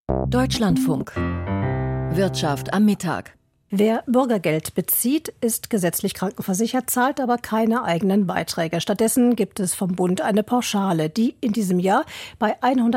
Deutschlandfunk. Wirtschaft am Mittag. Wer Bürgergeld bezieht, ist gesetzlich krankenversichert, zahlt aber keine eigenen Beiträge. Stattdessen gibt es vom Bund eine Pauschale, die in diesem Jahr bei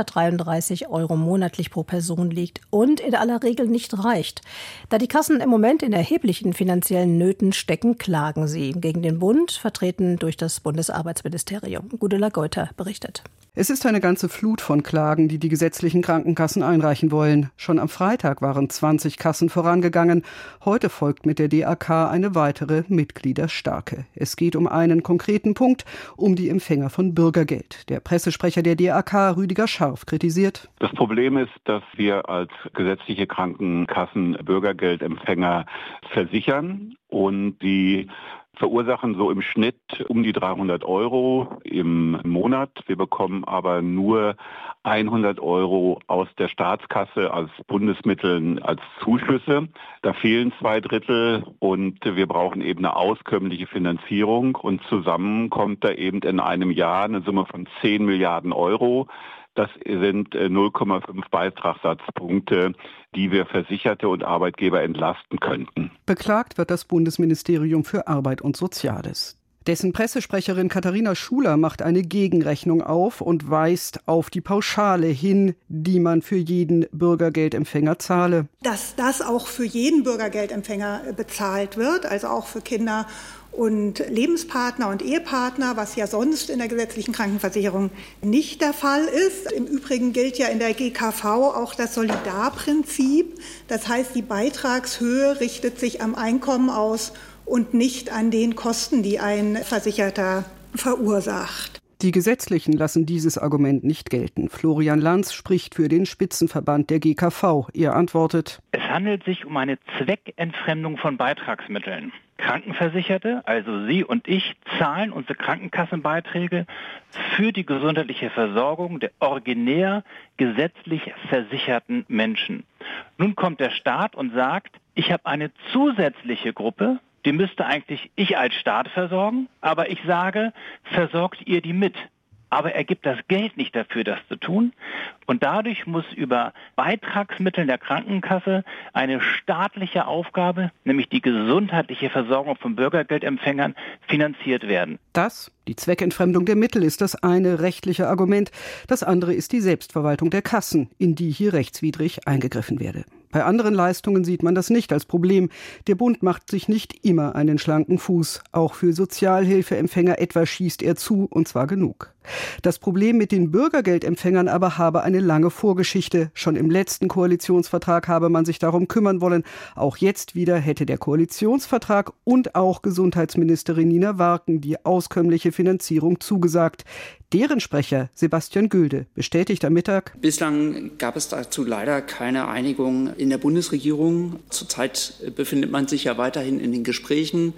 133 € monatlich pro Person liegt und in aller Regel nicht reicht. Da die Kassen im Moment in erheblichen finanziellen Nöten stecken, klagen sie gegen den Bund, vertreten durch das Bundesarbeitsministerium. Gudula Geuter berichtet. Es ist eine ganze Flut von Klagen, die die gesetzlichen Krankenkassen einreichen wollen. Schon am Freitag waren 20 Kassen vorangegangen. Heute folgt mit der DAK eine weitere Mitgliederstarke. Es geht um einen konkreten Punkt, um die Empfänger von Bürgergeld. Der Pressesprecher der DAK, Rüdiger Scharf, kritisiert: Das Problem ist, dass wir als gesetzliche Krankenkassen Bürgergeldempfänger versichern und die verursachen so im Schnitt um die 300 € im Monat. Wir bekommen aber nur 100 € aus der Staatskasse als Bundesmitteln als Zuschüsse. Da fehlen 2/3 und wir brauchen eben eine auskömmliche Finanzierung und zusammen kommt da eben in einem Jahr eine Summe von 10 Milliarden €. Das sind 0,5 Beitragssatzpunkte, die wir Versicherte und Arbeitgeber entlasten könnten. Beklagt wird das Bundesministerium für Arbeit und Soziales. Dessen Pressesprecherin Katharina Schuler macht eine Gegenrechnung auf und weist auf die Pauschale hin, die man für jeden Bürgergeldempfänger zahle. Dass das auch für jeden Bürgergeldempfänger bezahlt wird, also auch für Kinder und Lebenspartner und Ehepartner, was ja sonst in der gesetzlichen Krankenversicherung nicht der Fall ist. Im Übrigen gilt ja in der GKV auch das Solidarprinzip. Das heißt, die Beitragshöhe richtet sich am Einkommen aus und nicht an den Kosten, die ein Versicherter verursacht. Die Gesetzlichen lassen dieses Argument nicht gelten. Florian Lanz spricht für den Spitzenverband der GKV. Er antwortet: Es handelt sich um eine Zweckentfremdung von Beitragsmitteln. Krankenversicherte, also Sie und ich, zahlen unsere Krankenkassenbeiträge für die gesundheitliche Versorgung der originär gesetzlich versicherten Menschen. Nun kommt der Staat und sagt, ich habe eine zusätzliche Gruppe, die müsste eigentlich ich als Staat versorgen, aber ich sage, versorgt ihr die mit. Aber er gibt das Geld nicht dafür, das zu tun. Und dadurch muss über Beitragsmittel der Krankenkasse eine staatliche Aufgabe, nämlich die gesundheitliche Versorgung von Bürgergeldempfängern, finanziert werden. Das, die Zweckentfremdung der Mittel, ist das eine rechtliche Argument. Das andere ist die Selbstverwaltung der Kassen, in die hier rechtswidrig eingegriffen werde. Bei anderen Leistungen sieht man das nicht als Problem. Der Bund macht sich nicht immer einen schlanken Fuß. Auch für Sozialhilfeempfänger etwa schießt er zu, und zwar genug. Das Problem mit den Bürgergeldempfängern aber habe eine lange Vorgeschichte. Schon im letzten Koalitionsvertrag habe man sich darum kümmern wollen. Auch jetzt wieder hätte der Koalitionsvertrag und auch Gesundheitsministerin Nina Warken die auskömmliche Finanzierung zugesagt. Deren Sprecher Sebastian Gülde bestätigt am Mittag: Bislang gab es dazu leider keine Einigung in der Bundesregierung. Zurzeit befindet man sich ja weiterhin in den Gesprächen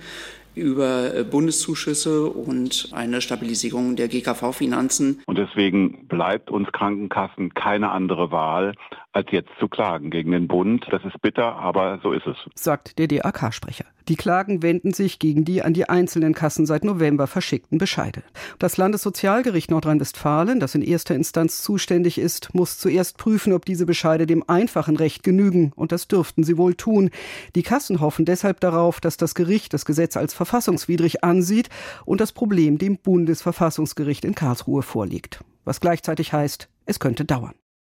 über Bundeszuschüsse und eine Stabilisierung der GKV-Finanzen. Und deswegen bleibt uns Krankenkassen keine andere Wahl, als jetzt zu klagen gegen den Bund. Das ist bitter, aber so ist es, sagt der DAK-Sprecher. Die Klagen wenden sich gegen die an die einzelnen Kassen seit November verschickten Bescheide. Das Landessozialgericht Nordrhein-Westfalen, das in erster Instanz zuständig ist, muss zuerst prüfen, ob diese Bescheide dem einfachen Recht genügen. Und das dürften sie wohl tun. Die Kassen hoffen deshalb darauf, dass das Gericht das Gesetz als verfassungswidrig ansieht und das Problem dem Bundesverfassungsgericht in Karlsruhe vorlegt. Was gleichzeitig heißt, es könnte dauern.